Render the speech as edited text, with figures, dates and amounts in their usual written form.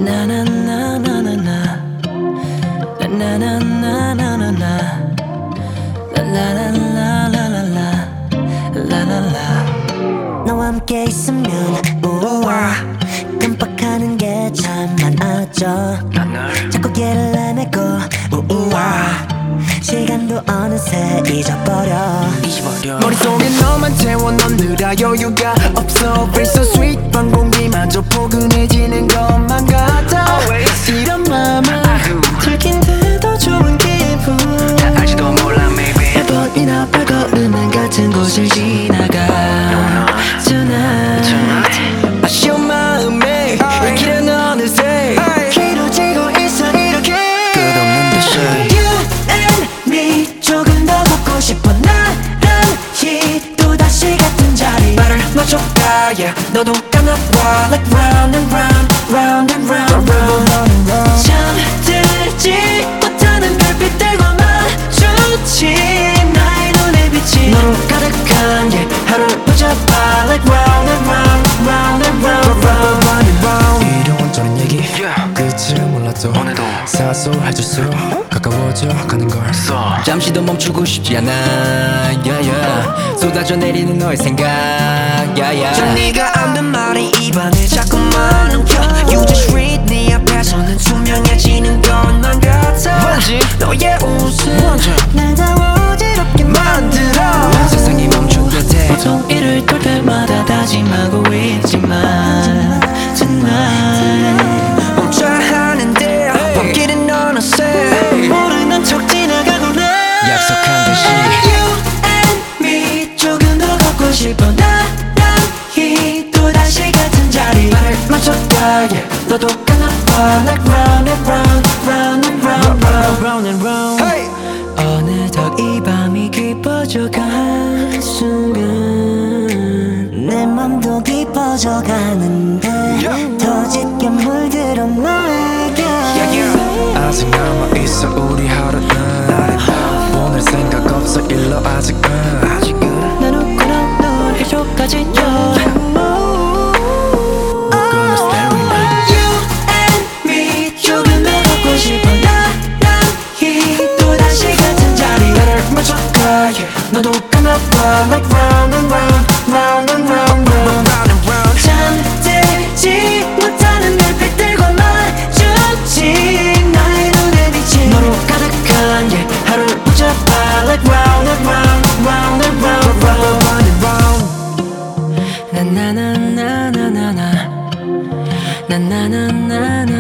너와 함께 있으면 우와 깜빡하는 게 참 많아져 자꾸 길을 헤매고 우와 시간도 어느새 잊어버려 머릿속에 너만 채워 넌 느라 여유가 없어 Feel so sweet 방 공기마저 포근해지는 것만 같아 이런 맘은 들킨데도 좋은 기분 알지도 몰라 maybe 몇 번이나 발걸음은 같은 곳을 지나가 Tonight 아쉬운 마음에 이 길은 어느새 길어지고 있어 이렇게 끝없는 듯이 You and me 조금 더 걷고 싶어 나란히 또다시 같은 자리 발을 맞춰가 yeah 너도 감아봐 Like round and round round and round 잠들지 못하는 별빛들과 마주친 나의 눈에 비친 너로 가득한 yeah 하루를 붙잡아 Like round and round round and round round and round 이런 저런 얘기 끝을 몰라도 오늘도 사소해질수록 가까워져 가는 걸 잠시도 멈추고 싶지 않아 yeah, yeah. 쏟아져 내리는 너의 생각 yeah, yeah. 저 네가 안된 말이 입안에 자꾸만 엉켜 You just read 네 앞에서는 투명해지는 것만 같아 너의 웃음 날 더 어지럽게 만들어 세상이 멈춘 듯해 보통 이를 돌 때마다 다짐하고 있지만 Tonight 멈춰야 하는데 밤길은 어느새 모르는 척 지나가곤 해 약속한 듯이 You and me 조금 더 걷고 싶어 나란히 또다시 같은 자리 발을 맞춰가 yeah. 너도 감아봐 Like round and round round and round round and round hey. 어느덧 이 밤이 깊어져간 순간 내 맘도 깊어져 가는데 더 짙게 물들어 너에게 아직 남아있어 우리 하루는 오늘 생각 없어 일로 아직은 난 웃고 넌 해줘까지요 Gonna stay with me You and me 조금 더 걷고 싶어 나란히 또다시 같은 자리 나를 맞춰가 yeah. 너도 감아봐 Like round and round round and round round and round 잠들지 못하는 별빛들과 마주친 나의 눈에 비친 너로 가득한 yeah. 하루를 붙잡아 Like round and round round and round round and round 나나나나나나나 나나나나나